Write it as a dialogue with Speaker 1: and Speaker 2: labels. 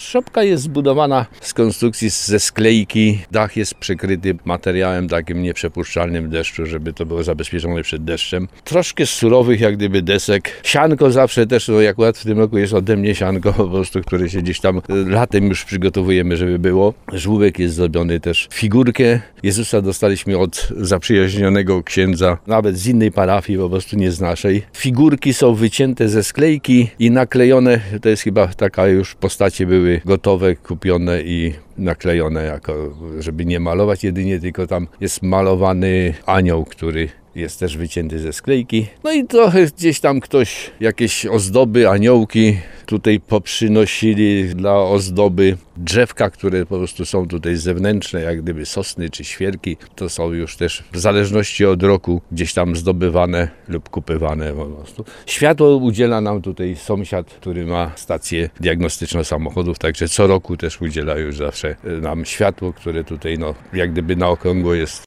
Speaker 1: Szopka jest zbudowana z konstrukcji ze sklejki. Dach jest przykryty materiałem takim nieprzepuszczalnym deszczu, żeby to było zabezpieczone przed deszczem. Troszkę surowych jak gdyby desek. Sianko zawsze też, no akurat w tym roku jest ode mnie sianko po prostu, które się gdzieś tam latem już przygotowujemy, żeby było. Żłóbek jest zrobiony też. Figurkę Jezusa dostaliśmy od zaprzyjaźnionego księdza, nawet z innej parafii, po prostu nie z naszej. Figurki są wycięte ze sklejki i naklejone, to jest chyba taka już postacie były gotowe, kupione i naklejone, jako żeby nie malować jedynie, tylko tam jest malowany anioł, który jest też wycięty ze sklejki. No i trochę gdzieś tam ktoś jakieś ozdoby, aniołki tutaj poprzynosili dla ozdoby. Drzewka, które po prostu są tutaj zewnętrzne, jak gdyby sosny czy świerki, to są już też w zależności od roku gdzieś tam zdobywane lub kupywane po prostu. Światło udziela nam tutaj sąsiad, który ma stację diagnostyczną samochodów, także co roku też udziela już zawsze nam światło, które tutaj no jak gdyby na okrągło jest